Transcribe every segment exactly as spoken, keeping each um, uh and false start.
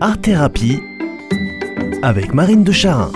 Art Thérapie avec Marine de Charin.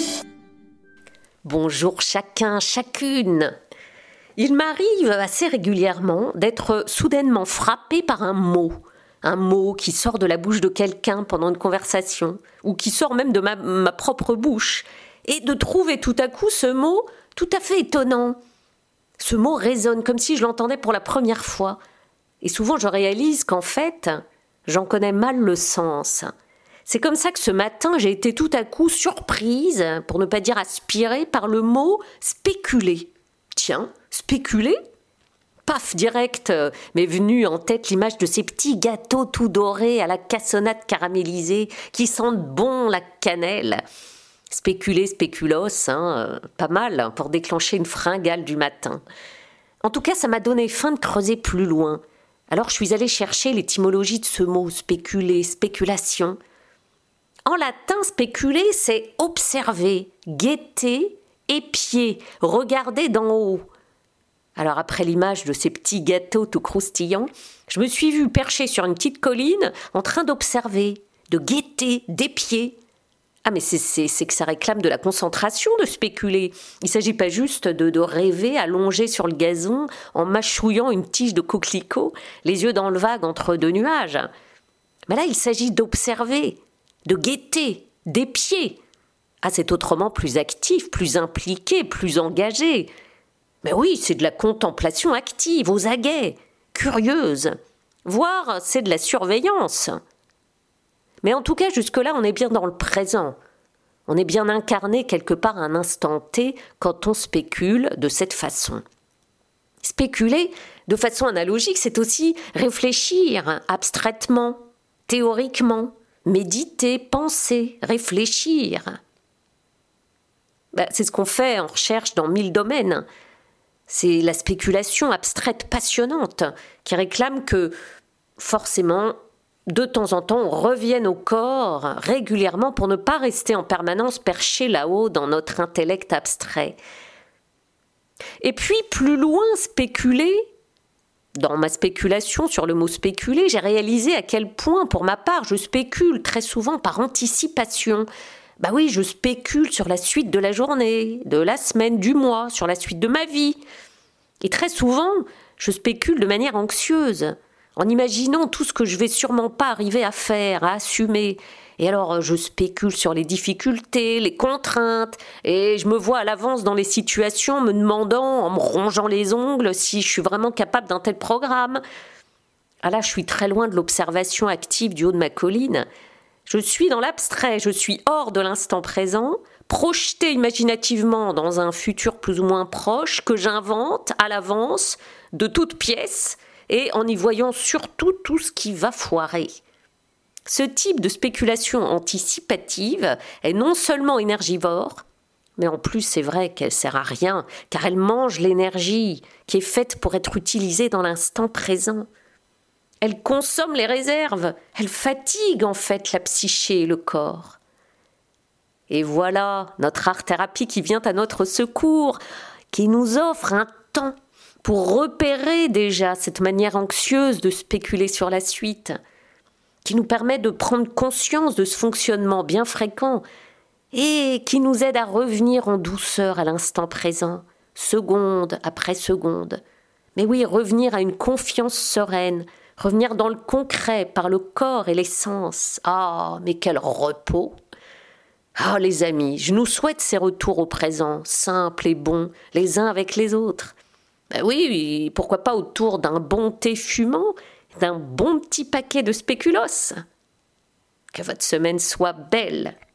Bonjour chacun, chacune. Il m'arrive assez régulièrement d'être soudainement frappée par un mot. Un mot qui sort de la bouche de quelqu'un pendant une conversation, ou qui sort même de ma, ma propre bouche, et de trouver tout à coup ce mot tout à fait étonnant. Ce mot résonne comme si je l'entendais pour la première fois. Et souvent je réalise qu'en fait, j'en connais mal le sens. C'est comme ça que ce matin, j'ai été tout à coup surprise, pour ne pas dire aspirée, par le mot « spéculer ». Tiens, spéculer ? Paf, direct, euh, m'est venue en tête l'image de ces petits gâteaux tout dorés à la cassonade caramélisée qui sentent bon la cannelle. Spéculer, spéculos, hein, euh, pas mal hein, pour déclencher une fringale du matin. En tout cas, ça m'a donné faim de creuser plus loin. Alors je suis allée chercher l'étymologie de ce mot, spéculer, spéculation. En latin, spéculer, c'est observer, guetter, épier, regarder d'en haut. Alors après l'image de ces petits gâteaux tout croustillants, je me suis vue perchée sur une petite colline en train d'observer, de guetter, d'épier. Ah mais c'est, c'est, c'est que ça réclame de la concentration de spéculer. Il ne s'agit pas juste de, de rêver allongé sur le gazon en mâchouillant une tige de coquelicot, les yeux dans le vague entre deux nuages. Mais là il s'agit d'observer, de guetter, d'épier. Ah c'est autrement plus actif, plus impliqué, plus engagé. Mais oui, c'est de la contemplation active, aux aguets, curieuse. Voire c'est de la surveillance. Mais en tout cas, jusque-là, on est bien dans le présent. On est bien incarné quelque part à un instant T quand on spécule de cette façon. Spéculer, de façon analogique, c'est aussi réfléchir abstraitement, théoriquement, méditer, penser, réfléchir. Ben, c'est ce qu'on fait en recherche dans mille domaines. C'est la spéculation abstraite passionnante qui réclame que, forcément, de temps en temps, on revienne au corps régulièrement pour ne pas rester en permanence perché là-haut dans notre intellect abstrait. Et puis, plus loin, spéculer, dans ma spéculation sur le mot spéculer, j'ai réalisé à quel point, pour ma part, je spécule très souvent par anticipation. Bah oui, je spécule sur la suite de la journée, de la semaine, du mois, sur la suite de ma vie. Et très souvent, je spécule de manière anxieuse, en imaginant tout ce que je vais sûrement pas arriver à faire, à assumer. Et alors, je spécule sur les difficultés, les contraintes, et je me vois à l'avance dans les situations me demandant, en me rongeant les ongles, si je suis vraiment capable d'un tel programme. Ah là, je suis très loin de l'observation active du haut de ma colline. Je suis dans l'abstrait, je suis hors de l'instant présent, projeté imaginativement dans un futur plus ou moins proche que j'invente à l'avance, de toutes pièces, et en y voyant surtout tout ce qui va foirer. Ce type de spéculation anticipative est non seulement énergivore, mais en plus c'est vrai qu'elle sert à rien, car elle mange l'énergie qui est faite pour être utilisée dans l'instant présent. Elle consomme les réserves, elle fatigue en fait la psyché et le corps. Et voilà notre art-thérapie qui vient à notre secours, qui nous offre un temps pour repérer déjà cette manière anxieuse de spéculer sur la suite, qui nous permet de prendre conscience de ce fonctionnement bien fréquent et qui nous aide à revenir en douceur à l'instant présent, seconde après seconde. Mais oui, revenir à une confiance sereine, revenir dans le concret par le corps et les sens. Ah, mais quel repos! Ah, les amis, je nous souhaite ces retours au présent, simples et bons, les uns avec les autres. Ben oui, pourquoi pas autour d'un bon thé fumant, d'un bon petit paquet de spéculoos. Que votre semaine soit belle.